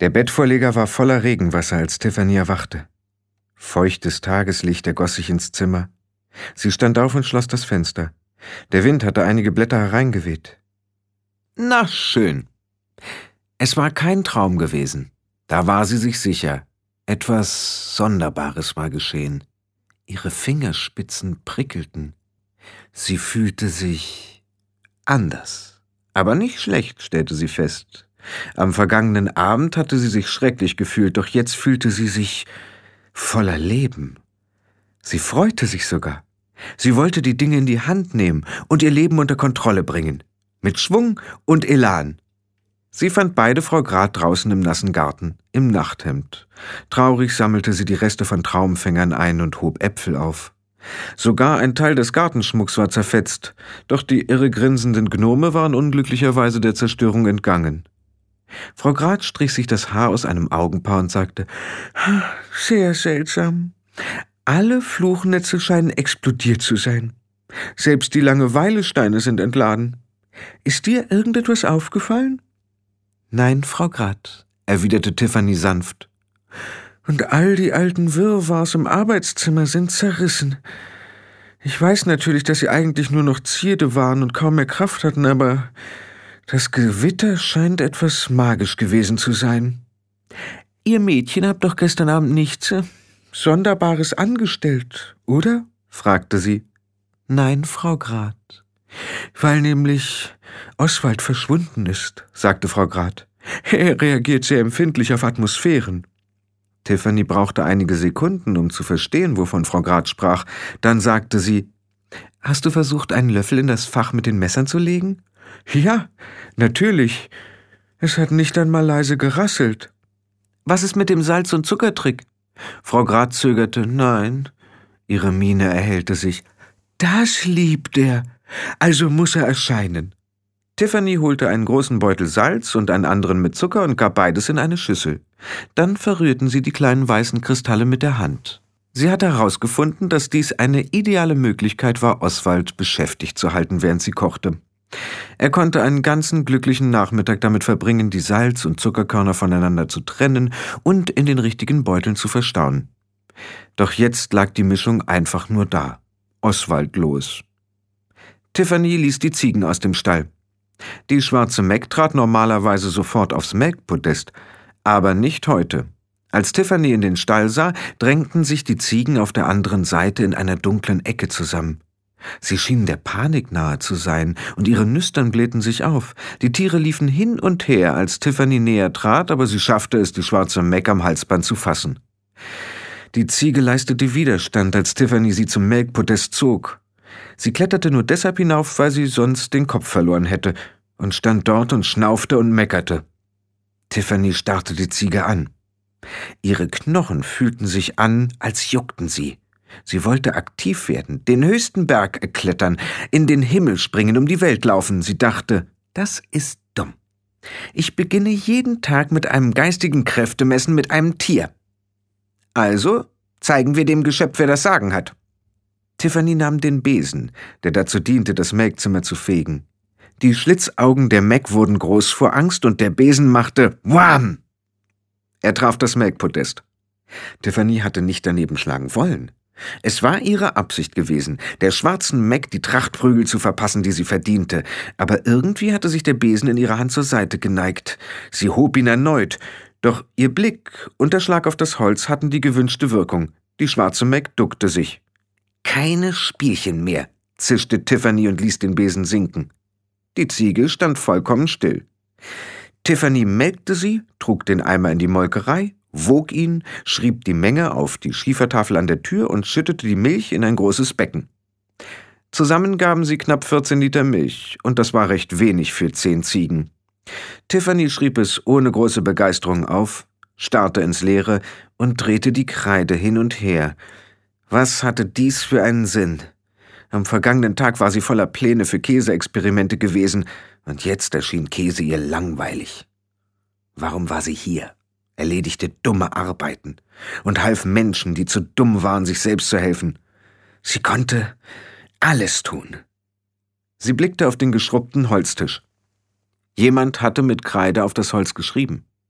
Der Bettvorleger war voller Regenwasser, als Tiffany erwachte. Feuchtes Tageslicht ergoss sich ins Zimmer. Sie stand auf und schloss das Fenster. Der Wind hatte einige Blätter hereingeweht. Na schön. Es war kein Traum gewesen. Da war sie sich sicher. Etwas Sonderbares war geschehen. Ihre Fingerspitzen prickelten. Sie fühlte sich anders. Aber nicht schlecht, stellte sie fest. Am vergangenen Abend hatte sie sich schrecklich gefühlt, doch jetzt fühlte sie sich voller Leben. Sie freute sich sogar. Sie wollte die Dinge in die Hand nehmen und ihr Leben unter Kontrolle bringen. Mit Schwung und Elan. Sie fand beide Frau Grad draußen im nassen Garten, im Nachthemd. Traurig sammelte sie die Reste von Traumfängern ein und hob Äpfel auf. Sogar ein Teil des Gartenschmucks war zerfetzt, doch die irre grinsenden Gnome waren unglücklicherweise der Zerstörung entgangen. Frau Grad strich sich das Haar aus einem Augenpaar und sagte, »Sehr seltsam. Alle Fluchnetze scheinen explodiert zu sein. Selbst die Langeweilesteine sind entladen. Ist dir irgendetwas aufgefallen?« »Nein, Frau Grad«, erwiderte Tiffany sanft. »Und all die alten Wirrwarrs im Arbeitszimmer sind zerrissen. Ich weiß natürlich, dass sie eigentlich nur noch Zierde waren und kaum mehr Kraft hatten, aber das Gewitter scheint etwas magisch gewesen zu sein. Ihr Mädchen habt doch gestern Abend nichts Sonderbares angestellt, oder?« fragte sie. »Nein, Frau Grad.« »Weil nämlich Oswald verschwunden ist«, sagte Frau Grad. »Er reagiert sehr empfindlich auf Atmosphären.« Tiffany brauchte einige Sekunden, um zu verstehen, wovon Frau Grad sprach. Dann sagte sie, »Hast du versucht, einen Löffel in das Fach mit den Messern zu legen?« »Ja, natürlich. Es hat nicht einmal leise gerasselt.« »Was ist mit dem Salz- und Zuckertrick?« Frau Grad zögerte. »Nein.« Ihre Miene erhellte sich. »Das liebt er. Also muss er erscheinen.« Tiffany holte einen großen Beutel Salz und einen anderen mit Zucker und gab beides in eine Schüssel. Dann verrührten sie die kleinen weißen Kristalle mit der Hand. Sie hatte herausgefunden, dass dies eine ideale Möglichkeit war, Oswald beschäftigt zu halten, während sie kochte. Er konnte einen ganzen glücklichen Nachmittag damit verbringen, die Salz- und Zuckerkörner voneinander zu trennen und in den richtigen Beuteln zu verstauen. Doch jetzt lag die Mischung einfach nur da, oswaldlos. Tiffany ließ die Ziegen aus dem Stall. Die schwarze Meg trat normalerweise sofort aufs Melkpodest, aber nicht heute. Als Tiffany in den Stall sah, drängten sich die Ziegen auf der anderen Seite in einer dunklen Ecke zusammen. Sie schienen der Panik nahe zu sein, und ihre Nüstern blähten sich auf. Die Tiere liefen hin und her, als Tiffany näher trat, aber sie schaffte es, die schwarze Meg am Halsband zu fassen. Die Ziege leistete Widerstand, als Tiffany sie zum Melkpodest zog. Sie kletterte nur deshalb hinauf, weil sie sonst den Kopf verloren hätte, und stand dort und schnaufte und meckerte. Tiffany starrte die Ziege an. Ihre Knochen fühlten sich an, als juckten sie. Sie wollte aktiv werden, den höchsten Berg erklettern, in den Himmel springen, um die Welt laufen. Sie dachte, das ist dumm. Ich beginne jeden Tag mit einem geistigen Kräftemessen mit einem Tier. Also zeigen wir dem Geschöpf, wer das Sagen hat. Tiffany nahm den Besen, der dazu diente, das Melkzimmer zu fegen. Die Schlitzaugen der Meg wurden groß vor Angst und der Besen machte Wham! Er traf das Melkpodest. Tiffany hatte nicht daneben schlagen wollen. Es war ihre Absicht gewesen, der schwarzen Meg die Trachtprügel zu verpassen, die sie verdiente. Aber irgendwie hatte sich der Besen in ihrer Hand zur Seite geneigt. Sie hob ihn erneut. Doch ihr Blick und der Schlag auf das Holz hatten die gewünschte Wirkung. Die schwarze Meg duckte sich. »Keine Spielchen mehr«, zischte Tiffany und ließ den Besen sinken. Die Ziege stand vollkommen still. Tiffany melkte sie, trug den Eimer in die Molkerei, wog ihn, schrieb die Menge auf die Schiefertafel an der Tür und schüttete die Milch in ein großes Becken. Zusammen gaben sie knapp 14 Liter Milch, und das war recht wenig für 10 Ziegen. Tiffany schrieb es ohne große Begeisterung auf, starrte ins Leere und drehte die Kreide hin und her. Was hatte dies für einen Sinn? Am vergangenen Tag war sie voller Pläne für Käseexperimente gewesen, und jetzt erschien Käse ihr langweilig. Warum war sie hier, erledigte dumme Arbeiten und half Menschen, die zu dumm waren, sich selbst zu helfen? Sie konnte alles tun. Sie blickte auf den geschrubbten Holztisch. Jemand hatte mit Kreide auf das Holz geschrieben.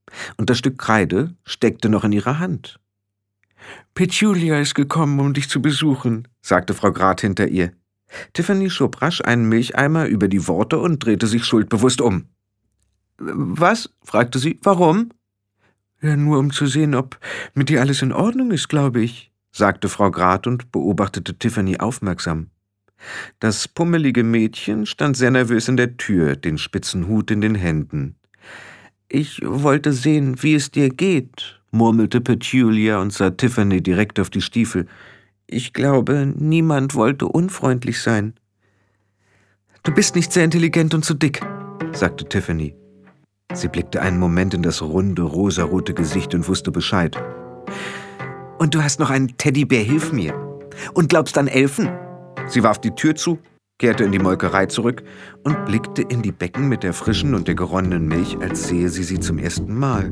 und das Stück Kreide steckte noch in ihrer Hand. »Petulia ist gekommen, um dich zu besuchen«, sagte Frau Grad hinter ihr. Tiffany schob rasch einen Milcheimer über die Worte und drehte sich schuldbewusst um. »Was?« fragte sie. »Warum?« »Ja, nur um zu sehen, ob mit dir alles in Ordnung ist, glaube ich«, sagte Frau Grad und beobachtete Tiffany aufmerksam. Das pummelige Mädchen stand sehr nervös in der Tür, den spitzen Hut in den Händen. »Ich wollte sehen, wie es dir geht«, murmelte Petulia und sah Tiffany direkt auf die Stiefel. »Ich glaube, niemand wollte unfreundlich sein.« »Du bist nicht sehr intelligent und zu dick«, sagte Tiffany. Sie blickte einen Moment in das runde, rosarote Gesicht und wusste Bescheid. »Und du hast noch einen Teddybär, hilf mir. Und glaubst an Elfen?« Sie warf die Tür zu, kehrte in die Molkerei zurück und blickte in die Becken mit der frischen und der geronnenen Milch, als sehe sie zum ersten Mal.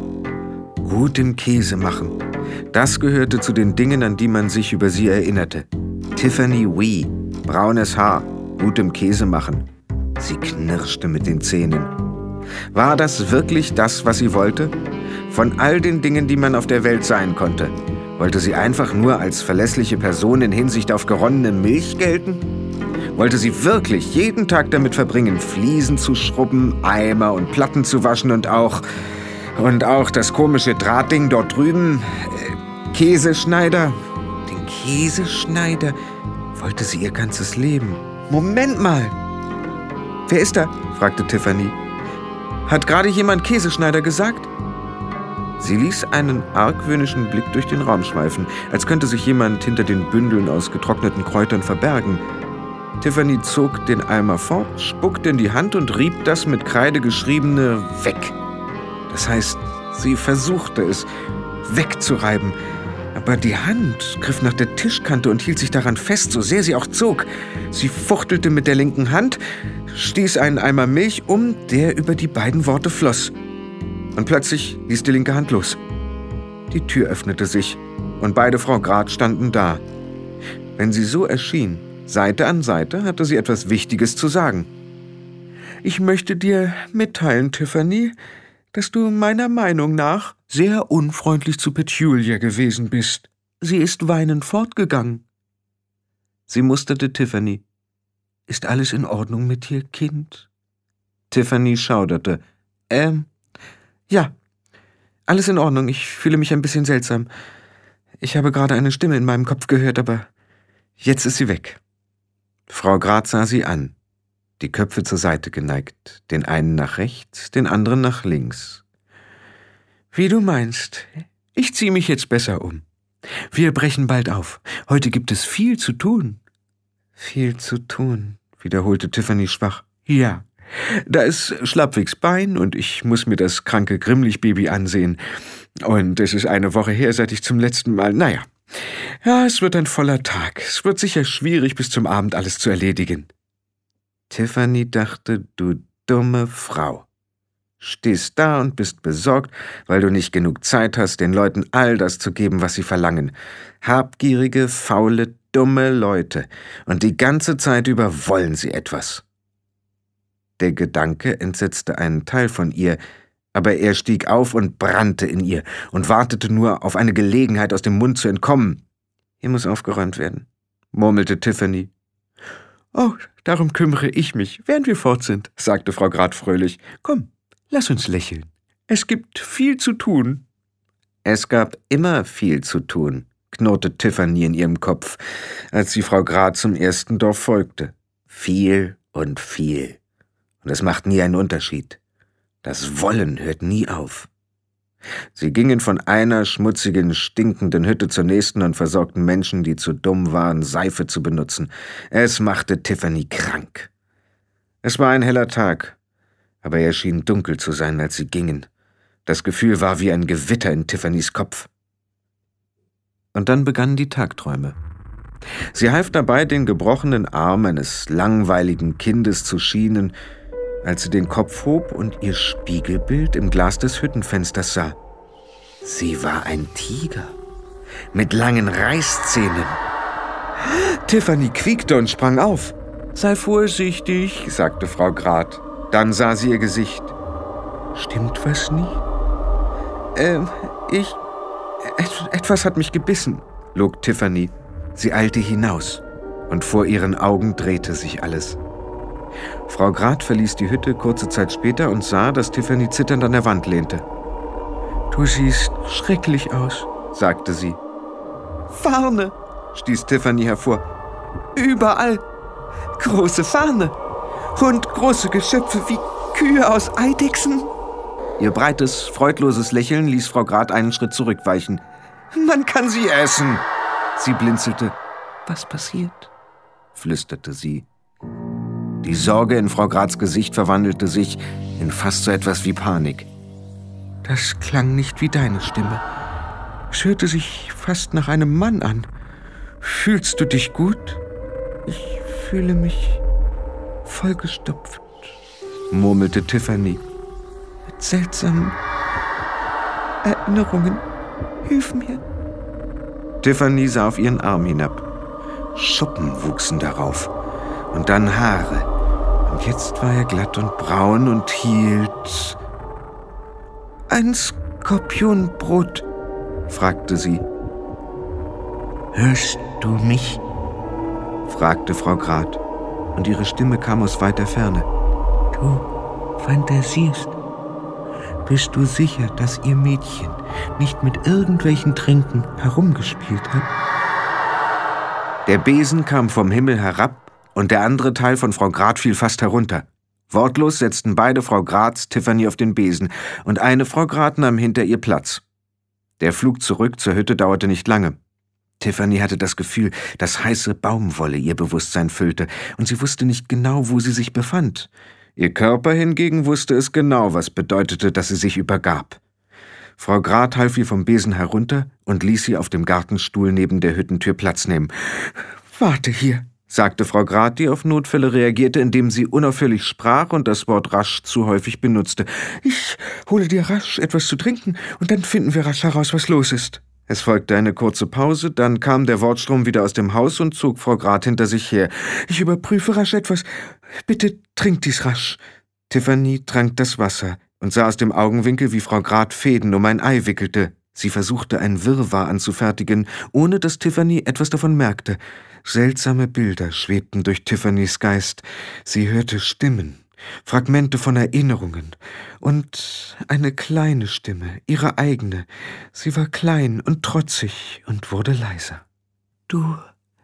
Guten Käse machen. Das gehörte zu den Dingen, an die man sich über sie erinnerte. Tiffany Wee, braunes Haar, gutem Käse machen. Sie knirschte mit den Zähnen. War das wirklich das, was sie wollte? Von all den Dingen, die man auf der Welt sein konnte, wollte sie einfach nur als verlässliche Person in Hinsicht auf geronnene Milch gelten? Wollte sie wirklich jeden Tag damit verbringen, Fliesen zu schrubben, Eimer und Platten zu waschen und auch das komische Drahtding dort drüben, Käseschneider? Den Käseschneider wollte sie ihr ganzes Leben. Moment mal! »Wer ist da?« fragte Tiffany. »Hat gerade jemand Käseschneider gesagt?« Sie ließ einen argwöhnischen Blick durch den Raum schweifen, als könnte sich jemand hinter den Bündeln aus getrockneten Kräutern verbergen. Tiffany zog den Eimer fort, spuckte in die Hand und rieb das mit Kreide geschriebene weg. Das heißt, sie versuchte es wegzureiben, aber die Hand griff nach der Tischkante und hielt sich daran fest, so sehr sie auch zog. Sie fuchtelte mit der linken Hand, stieß einen Eimer Milch um, der über die beiden Worte floss. Und plötzlich ließ die linke Hand los. Die Tür öffnete sich und beide Frau Grad standen da. Wenn sie so erschien, Seite an Seite, hatte sie etwas Wichtiges zu sagen. »Ich möchte dir mitteilen, Tiffany, dass du meiner Meinung nach sehr unfreundlich zu Petulia gewesen bist. Sie ist weinend fortgegangen.« Sie musterte Tiffany. »Ist alles in Ordnung mit dir, Kind?« Tiffany schauderte. Ja, alles in Ordnung. Ich fühle mich ein bisschen seltsam. Ich habe gerade eine Stimme in meinem Kopf gehört, aber jetzt ist sie weg.« Frau Grad sah sie an, die Köpfe zur Seite geneigt, den einen nach rechts, den anderen nach links. »Wie du meinst. Ich ziehe mich jetzt besser um. Wir brechen bald auf. Heute gibt es viel zu tun.« »Viel zu tun«, wiederholte Tiffany schwach. »Ja. Da ist Schlappwigs Bein und ich muss mir das kranke Grimlich-Baby ansehen. Und es ist eine Woche her, seit ich zum letzten Mal... Naja, ja, es wird ein voller Tag. Es wird sicher schwierig, bis zum Abend alles zu erledigen.« Tiffany dachte, du dumme Frau. Stehst da und bist besorgt, weil du nicht genug Zeit hast, den Leuten all das zu geben, was sie verlangen. Habgierige, faule, dumme Leute. Und die ganze Zeit über wollen sie etwas. Der Gedanke entsetzte einen Teil von ihr, aber er stieg auf und brannte in ihr und wartete nur auf eine Gelegenheit, aus dem Mund zu entkommen. »Hier muss aufgeräumt werden«, murmelte Tiffany. »Oh, darum kümmere ich mich, während wir fort sind«, sagte Frau Grad fröhlich. »Komm, lass uns lächeln. Es gibt viel zu tun.« Es gab immer viel zu tun, knurrte Tiffany in ihrem Kopf, als sie Frau Grad zum ersten Dorf folgte. Viel und viel. Und es macht nie einen Unterschied. Das Wollen hört nie auf. Sie gingen von einer schmutzigen, stinkenden Hütte zur nächsten und versorgten Menschen, die zu dumm waren, Seife zu benutzen. Es machte Tiffany krank. Es war ein heller Tag, aber er schien dunkel zu sein, als sie gingen. Das Gefühl war wie ein Gewitter in Tiffany's Kopf. Und dann begannen die Tagträume. Sie half dabei, den gebrochenen Arm eines langweiligen Kindes zu schienen, als sie den Kopf hob und ihr Spiegelbild im Glas des Hüttenfensters sah. Sie war ein Tiger mit langen Reißzähnen. Tiffany quiekte und sprang auf. »Sei vorsichtig«, sagte Frau Grad. Dann sah sie ihr Gesicht. »Stimmt was nie?« Etwas hat mich gebissen, log Tiffany. Sie eilte hinaus, und vor ihren Augen drehte sich alles. Frau Grad verließ die Hütte kurze Zeit später und sah, dass Tiffany zitternd an der Wand lehnte. »Du siehst schrecklich aus«, sagte sie. »Farne«, stieß Tiffany hervor. »Überall. Große Farne. Und große Geschöpfe wie Kühe aus Eidechsen.« Ihr breites, freudloses Lächeln ließ Frau Grad einen Schritt zurückweichen. »Man kann sie essen!« Sie blinzelte. »Was passiert?« flüsterte sie. Die Sorge in Frau Grads Gesicht verwandelte sich in fast so etwas wie Panik. »Das klang nicht wie deine Stimme. Es hörte sich fast nach einem Mann an. Fühlst du dich gut?« »Ich fühle mich vollgestopft«, murmelte Tiffany. »Mit seltsamen Erinnerungen. Hilf mir.« Tiffany sah auf ihren Arm hinab. Schuppen wuchsen darauf und dann Haare. Und jetzt war er glatt und braun und hielt... »Ein Skorpionbrot?« fragte sie. »Hörst du mich?« fragte Frau Grad, und ihre Stimme kam aus weiter Ferne. »Du fantasierst. Bist du sicher, dass ihr Mädchen nicht mit irgendwelchen Tränken herumgespielt hat?« Der Besen kam vom Himmel herab, und der andere Teil von Frau Grad fiel fast herunter. Wortlos setzten beide Frau Grads Tiffany auf den Besen, und eine Frau Grad nahm hinter ihr Platz. Der Flug zurück zur Hütte dauerte nicht lange. Tiffany hatte das Gefühl, dass heiße Baumwolle ihr Bewusstsein füllte, und sie wusste nicht genau, wo sie sich befand. Ihr Körper hingegen wusste es genau, was bedeutete, dass sie sich übergab. Frau Grad half ihr vom Besen herunter und ließ sie auf dem Gartenstuhl neben der Hüttentür Platz nehmen. »Warte hier«, sagte Frau Grad, die auf Notfälle reagierte, indem sie unaufhörlich sprach und das Wort rasch zu häufig benutzte. »Ich hole dir rasch etwas zu trinken, und dann finden wir rasch heraus, was los ist.« Es folgte eine kurze Pause, dann kam der Wortstrom wieder aus dem Haus und zog Frau Grad hinter sich her. »Ich überprüfe rasch etwas. Bitte trink dies rasch.« Tiffany trank das Wasser und sah aus dem Augenwinkel, wie Frau Grad Fäden um ein Ei wickelte. Sie versuchte, ein Wirrwarr anzufertigen, ohne dass Tiffany etwas davon merkte. Seltsame Bilder schwebten durch Tiffany's Geist. Sie hörte Stimmen, Fragmente von Erinnerungen und eine kleine Stimme, ihre eigene. Sie war klein und trotzig und wurde leiser. Du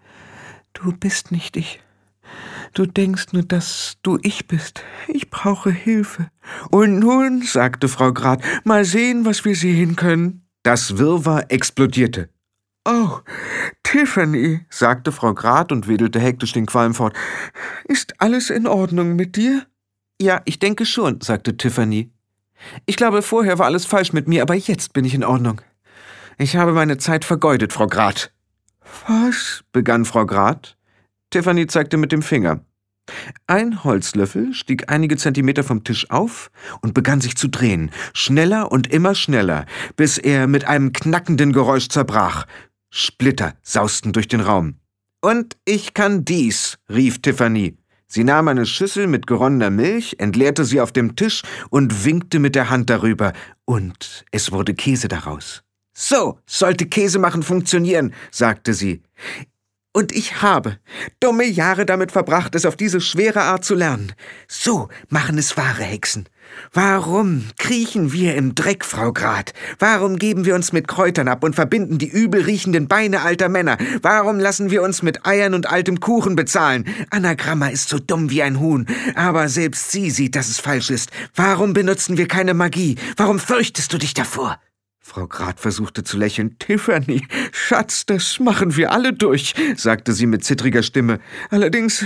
bist nicht ich. Du denkst nur, dass du ich bist. Ich brauche Hilfe. Und nun, sagte Frau Grad, mal sehen, was wir sehen können. Das Wirrwarr explodierte. »Oh, Tiffany«, sagte Frau Grad und wedelte hektisch den Qualm fort. »Ist alles in Ordnung mit dir?« »Ja, ich denke schon«, sagte Tiffany. »Ich glaube, vorher war alles falsch mit mir, aber jetzt bin ich in Ordnung. Ich habe meine Zeit vergeudet, Frau Grad.« »Was?«, begann Frau Grad. Tiffany zeigte mit dem Finger. Ein Holzlöffel stieg einige Zentimeter vom Tisch auf und begann sich zu drehen, schneller und immer schneller, bis er mit einem knackenden Geräusch zerbrach. Splitter sausten durch den Raum. »Und ich kann dies«, rief Tiffany. Sie nahm eine Schüssel mit geronnener Milch, entleerte sie auf dem Tisch und winkte mit der Hand darüber. Und es wurde Käse daraus. »So sollte Käsemachen funktionieren«, sagte sie. »Und ich habe dumme Jahre damit verbracht, es auf diese schwere Art zu lernen. So machen es wahre Hexen. Warum kriechen wir im Dreck, Frau Grad? Warum geben wir uns mit Kräutern ab und verbinden die übel riechenden Beine alter Männer? Warum lassen wir uns mit Eiern und altem Kuchen bezahlen? Anagramma ist so dumm wie ein Huhn, aber selbst sie sieht, dass es falsch ist. Warum benutzen wir keine Magie? Warum fürchtest du dich davor?« Frau Grad versuchte zu lächeln. »Tiffany, Schatz, das machen wir alle durch«, sagte sie mit zittriger Stimme. »Allerdings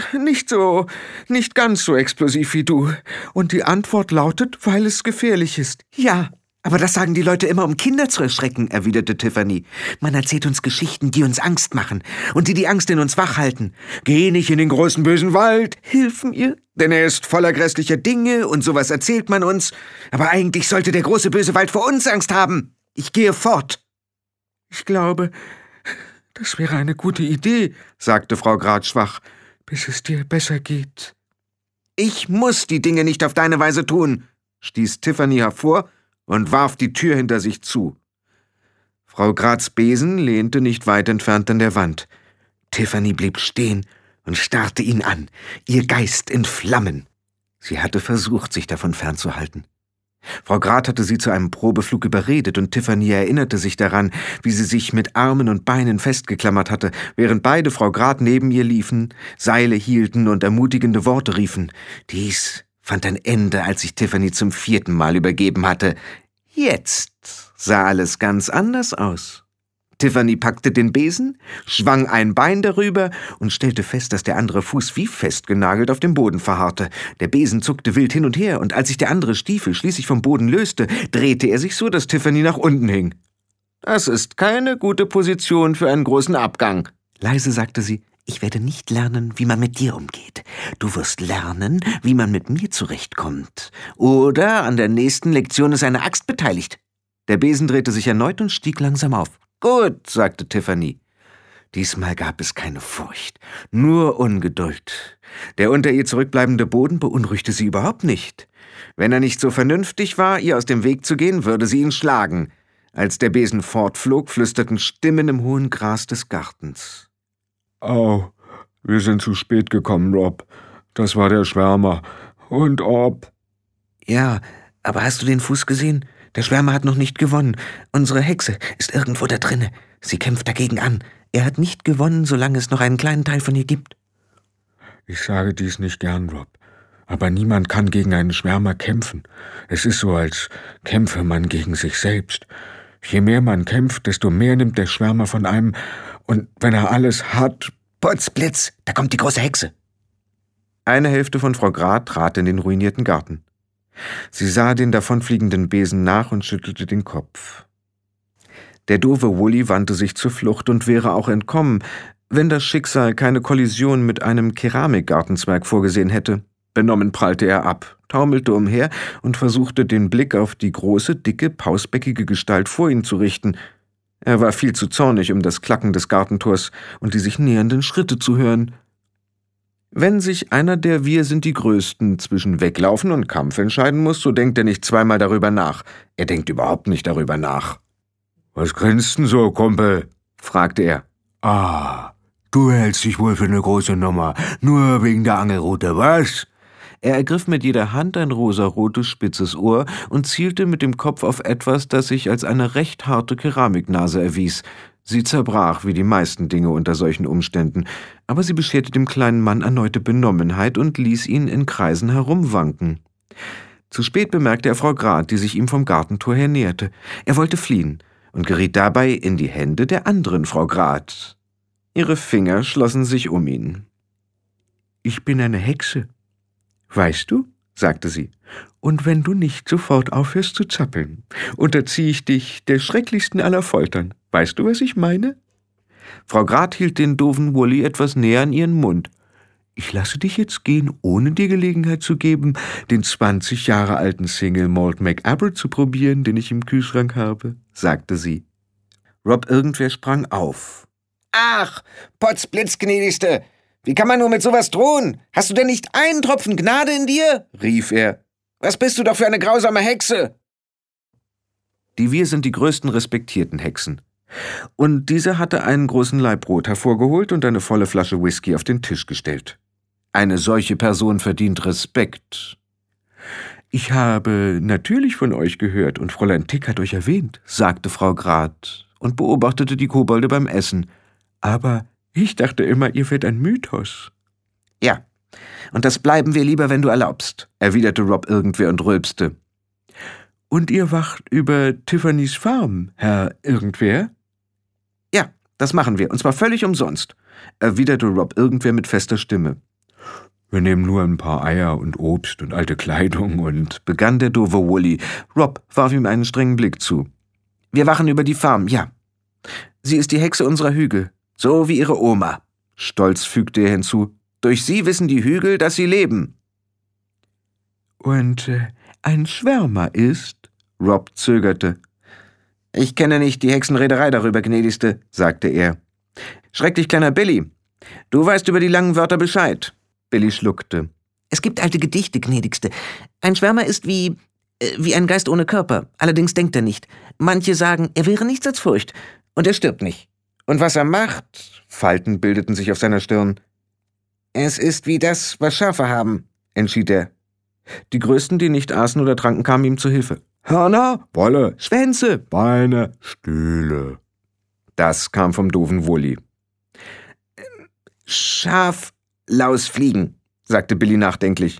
nicht ganz so explosiv wie du. Und die Antwort lautet, weil es gefährlich ist.« »Ja, aber das sagen die Leute immer, um Kinder zu erschrecken«, erwiderte Tiffany. »Man erzählt uns Geschichten, die uns Angst machen und die Angst in uns wach halten. Geh nicht in den großen bösen Wald, hilf mir, denn er ist voller grässlicher Dinge und sowas erzählt man uns. Aber eigentlich sollte der große böse Wald vor uns Angst haben. Ich gehe fort.« »Ich glaube, das wäre eine gute Idee«, sagte Frau Grad schwach, »bis es dir besser geht.« »Ich muss die Dinge nicht auf deine Weise tun«, stieß Tiffany hervor und warf die Tür hinter sich zu. Frau Grads Besen lehnte nicht weit entfernt an der Wand. Tiffany blieb stehen und starrte ihn an, ihr Geist in Flammen. Sie hatte versucht, sich davon fernzuhalten. Frau Grad hatte sie zu einem Probeflug überredet, und Tiffany erinnerte sich daran, wie sie sich mit Armen und Beinen festgeklammert hatte, während beide Frau Grad neben ihr liefen, Seile hielten und ermutigende Worte riefen. Dies fand ein Ende, als sich Tiffany zum 4. Mal übergeben hatte. Jetzt sah alles ganz anders aus. Tiffany packte den Besen, schwang ein Bein darüber und stellte fest, dass der andere Fuß wie festgenagelt auf dem Boden verharrte. Der Besen zuckte wild hin und her, und als sich der andere Stiefel schließlich vom Boden löste, drehte er sich so, dass Tiffany nach unten hing. »Das ist keine gute Position für einen großen Abgang«, leise sagte sie. »Ich werde nicht lernen, wie man mit dir umgeht. Du wirst lernen, wie man mit mir zurechtkommt. Oder an der nächsten Lektion ist eine Axt beteiligt.« Der Besen drehte sich erneut und stieg langsam auf. »Gut«, sagte Tiffany. Diesmal gab es keine Furcht, nur Ungeduld. Der unter ihr zurückbleibende Boden beunruhigte sie überhaupt nicht. Wenn er nicht so vernünftig war, ihr aus dem Weg zu gehen, würde sie ihn schlagen. Als der Besen fortflog, flüsterten Stimmen im hohen Gras des Gartens. »Au, wir sind zu spät gekommen, Rob. Das war der Schwärmer. Und ob?« »Ja, aber hast du den Fuß gesehen? Der Schwärmer hat noch nicht gewonnen. Unsere Hexe ist irgendwo da drinne. Sie kämpft dagegen an. Er hat nicht gewonnen, solange es noch einen kleinen Teil von ihr gibt.« »Ich sage dies nicht gern, Rob. Aber niemand kann gegen einen Schwärmer kämpfen. Es ist so, als kämpfe man gegen sich selbst. Je mehr man kämpft, desto mehr nimmt der Schwärmer von einem. Und wenn er alles hat...« »Potzblitz, da kommt die große Hexe!« Eine Hälfte von Frau Grad trat in den ruinierten Garten. Sie sah den davonfliegenden Besen nach und schüttelte den Kopf. Der doofe Wully wandte sich zur Flucht und wäre auch entkommen, wenn das Schicksal keine Kollision mit einem Keramikgartenzwerg vorgesehen hätte. Benommen prallte er ab, taumelte umher und versuchte, den Blick auf die große, dicke, pausbäckige Gestalt vor ihm zu richten. Er war viel zu zornig, um das Klacken des Gartentors und die sich nähernden Schritte zu hören. Wenn sich einer der Wir sind die Größten zwischen Weglaufen und Kampf entscheiden muss, so denkt er nicht zweimal darüber nach. Er denkt überhaupt nicht darüber nach. »Was grinst denn so, Kumpel?« fragte er. »Ah, du hältst dich wohl für eine große Nummer, nur wegen der Angelrute, was?« Er ergriff mit jeder Hand ein rosarotes, spitzes Ohr und zielte mit dem Kopf auf etwas, das sich als eine recht harte Keramiknase erwies. Sie zerbrach wie die meisten Dinge unter solchen Umständen, aber sie bescherte dem kleinen Mann erneute Benommenheit und ließ ihn in Kreisen herumwanken. Zu spät bemerkte er Frau Grad, die sich ihm vom Gartentor her näherte. Er wollte fliehen und geriet dabei in die Hände der anderen Frau Grad. Ihre Finger schlossen sich um ihn. »Ich bin eine Hexe. Weißt du?« sagte sie. »Und wenn du nicht sofort aufhörst zu zappeln, unterziehe ich dich der schrecklichsten aller Foltern. Weißt du, was ich meine?« Frau Grad hielt den doofen Wully etwas näher an ihren Mund. »Ich lasse dich jetzt gehen, ohne dir Gelegenheit zu geben, den 20 Jahre alten Single Malt McAbbert zu probieren, den ich im Kühlschrank habe«, sagte sie. Rob Irgendwer sprang auf. »Ach, Potzblitzgnädigste! Wie kann man nur mit sowas drohen? Hast du denn nicht einen Tropfen Gnade in dir?« rief er. »Was bist du doch für eine grausame Hexe?« Die Wir sind die größten respektierten Hexen. Und diese hatte einen großen Laib Brot hervorgeholt und eine volle Flasche Whisky auf den Tisch gestellt. Eine solche Person verdient Respekt. »Ich habe natürlich von euch gehört und Fräulein Tick hat euch erwähnt«, sagte Frau Grad und beobachtete die Kobolde beim Essen. »Aber ich dachte immer, ihr wärt ein Mythos.« »Ja, und das bleiben wir lieber, wenn du erlaubst«, erwiderte Rob Irgendwer und rülpste. »Und ihr wacht über Tiffany's Farm, Herr Irgendwer?« »Ja, das machen wir, und zwar völlig umsonst«, erwiderte Rob Irgendwer mit fester Stimme. »Wir nehmen nur ein paar Eier und Obst und alte Kleidung und...« begann der doofe Wully. Rob warf ihm einen strengen Blick zu. »Wir wachen über die Farm, ja. Sie ist die Hexe unserer Hügel, so wie ihre Oma.« Stolz fügte er hinzu. »Durch sie wissen die Hügel, dass sie leben.« »Und ein Schwärmer ist?« Rob zögerte. »Ich kenne nicht die Hexenrederei darüber, Gnädigste«, sagte er. »Schrecklich, kleiner Billy. Du weißt über die langen Wörter Bescheid.« Billy schluckte. »Es gibt alte Gedichte, Gnädigste. Ein Schwärmer ist wie Wie ein Geist ohne Körper. Allerdings denkt er nicht. Manche sagen, er wäre nichts als Furcht. Und er stirbt nicht. Und was er macht? Falten bildeten sich auf seiner Stirn. Es ist wie das, was Schafe haben, entschied er. Die Größten, die nicht aßen oder tranken, kamen ihm zu Hilfe. Hörner, Wolle, Schwänze, Beine, Stühle. Das kam vom doofen Wulli. Schaf, Laus, Fliegen, sagte Billy nachdenklich.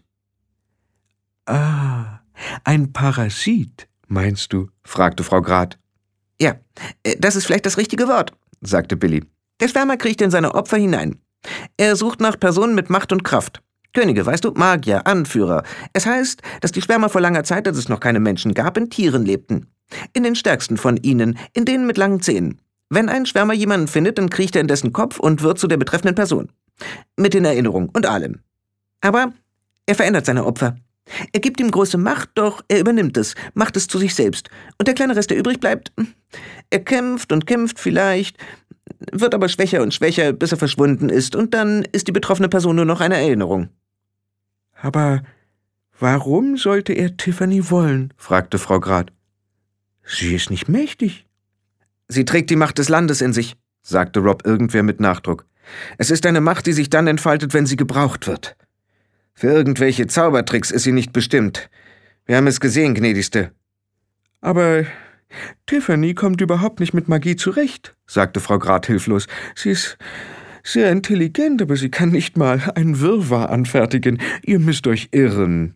Ah, ein Parasit, meinst du? Fragte Frau Grad. Ja, das ist vielleicht das richtige Wort, sagte Billy. Der Schwärmer kriecht in seine Opfer hinein. Er sucht nach Personen mit Macht und Kraft. Könige, weißt du, Magier, Anführer. Es heißt, dass die Schwärmer vor langer Zeit, als es noch keine Menschen gab, in Tieren lebten. In den stärksten von ihnen, in denen mit langen Zähnen. Wenn ein Schwärmer jemanden findet, dann kriecht er in dessen Kopf und wird zu der betreffenden Person. Mit den Erinnerungen und allem. Aber er verändert seine Opfer. Er gibt ihm große Macht, doch er übernimmt es, macht es zu sich selbst. Und der kleine Rest, der übrig bleibt, er kämpft und kämpft vielleicht, wird aber schwächer und schwächer, bis er verschwunden ist, und dann ist die betroffene Person nur noch eine Erinnerung. Aber warum sollte er Tiffany wollen? Fragte Frau Grad. Sie ist nicht mächtig. Sie trägt die Macht des Landes in sich, sagte Rob irgendwer mit Nachdruck. Es ist eine Macht, die sich dann entfaltet, wenn sie gebraucht wird. Für irgendwelche Zaubertricks ist sie nicht bestimmt. Wir haben es gesehen, gnädigste. Aber Tiffany kommt überhaupt nicht mit Magie zurecht, sagte Frau Grad hilflos. Sie ist sehr intelligent, aber sie kann nicht mal einen Wirrwarr anfertigen. Ihr müsst euch irren.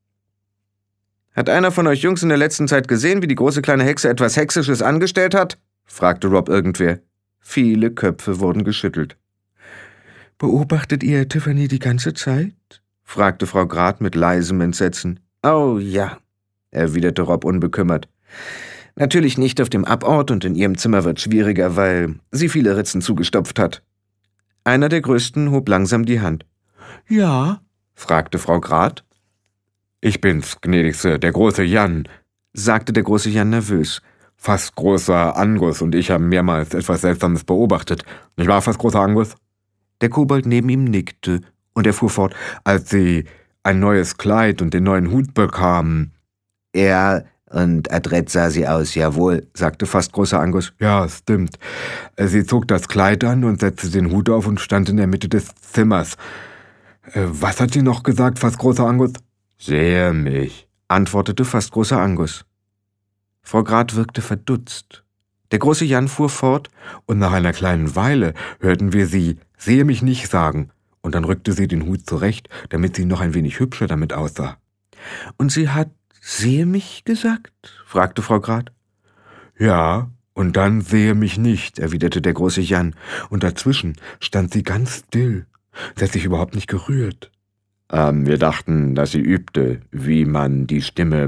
Hat einer von euch Jungs in der letzten Zeit gesehen, wie die große kleine Hexe etwas Hexisches angestellt hat? Fragte Rob irgendwer. Viele Köpfe wurden geschüttelt. Beobachtet ihr Tiffany die ganze Zeit? Fragte Frau Grad mit leisem Entsetzen. Oh ja, erwiderte Rob unbekümmert. Natürlich nicht auf dem Abort und in ihrem Zimmer wird schwieriger, weil sie viele Ritzen zugestopft hat. Einer der Größten hob langsam die Hand. Ja, fragte Frau Grad. Ich bin's, gnädigste, der große Jan, sagte der große Jan nervös. Fast großer Angus und ich haben mehrmals etwas Seltsames beobachtet. Nicht wahr, fast großer Angus? Der Kobold neben ihm nickte, und er fuhr fort, als sie ein neues Kleid und den neuen Hut bekamen. Ja, und adrett sah sie aus, jawohl, sagte fast großer Angus. Ja, stimmt. Sie zog das Kleid an und setzte den Hut auf und stand in der Mitte des Zimmers. Was hat sie noch gesagt, fast großer Angus? Sehe mich, antwortete fast großer Angus. Frau Grad wirkte verdutzt. Der große Jan fuhr fort, und nach einer kleinen Weile hörten wir sie »Sehe mich nicht« sagen, und dann rückte sie den Hut zurecht, damit sie noch ein wenig hübscher damit aussah. Und sie hat »Sehe mich« gesagt? fragte Frau Grad. Ja, und dann »Sehe mich nicht«, erwiderte der große Jan, und dazwischen stand sie ganz still. Sie hat sich überhaupt nicht gerührt. Wir dachten, dass sie übte, wie man die Stimme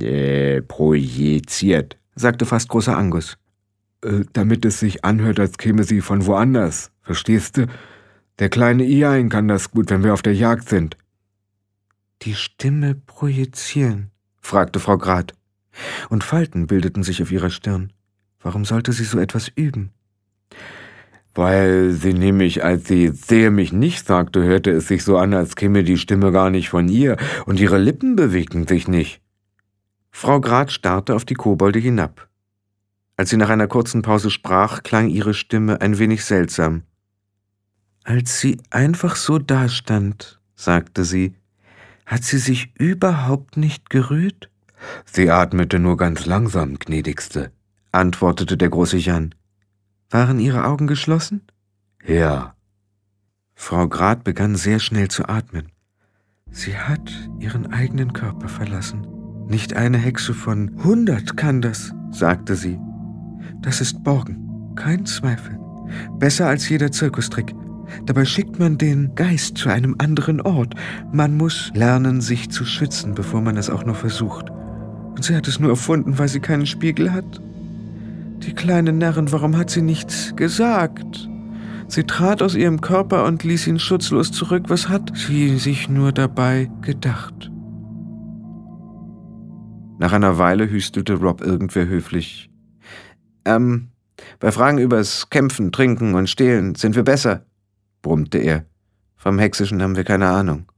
projiziert, sagte fast großer Angus. Damit es sich anhört, als käme sie von woanders, verstehst du? Der kleine Ian kann das gut, wenn wir auf der Jagd sind. Die Stimme projizieren, fragte Frau Grad. Und Falten bildeten sich auf ihrer Stirn. Warum sollte sie so etwas üben? Weil sie nämlich, als sie »Sehe mich nicht« sagte, hörte es sich so an, als käme die Stimme gar nicht von ihr, und ihre Lippen bewegten sich nicht. Frau Grad starrte auf die Kobolde hinab. Als sie nach einer kurzen Pause sprach, klang ihre Stimme ein wenig seltsam. Als sie einfach so dastand, sagte sie, hat sie sich überhaupt nicht gerührt? Sie atmete nur ganz langsam, gnädigste, antwortete der große Jan. Waren ihre Augen geschlossen? Ja. Frau Grad begann sehr schnell zu atmen. Sie hat ihren eigenen Körper verlassen. Nicht eine Hexe von 100 kann das, sagte sie. Das ist Borgen, kein Zweifel. Besser als jeder Zirkustrick. Dabei schickt man den Geist zu einem anderen Ort. Man muss lernen, sich zu schützen, bevor man es auch nur versucht. Und sie hat es nur erfunden, weil sie keinen Spiegel hat. Die kleine Närrin, warum hat sie nichts gesagt? Sie trat aus ihrem Körper und ließ ihn schutzlos zurück. Was hat sie sich nur dabei gedacht? Nach einer Weile hüstelte Rob irgendwer höflich. Bei Fragen übers Kämpfen, Trinken und Stehlen sind wir besser, brummte er. Vom Hexischen haben wir keine Ahnung.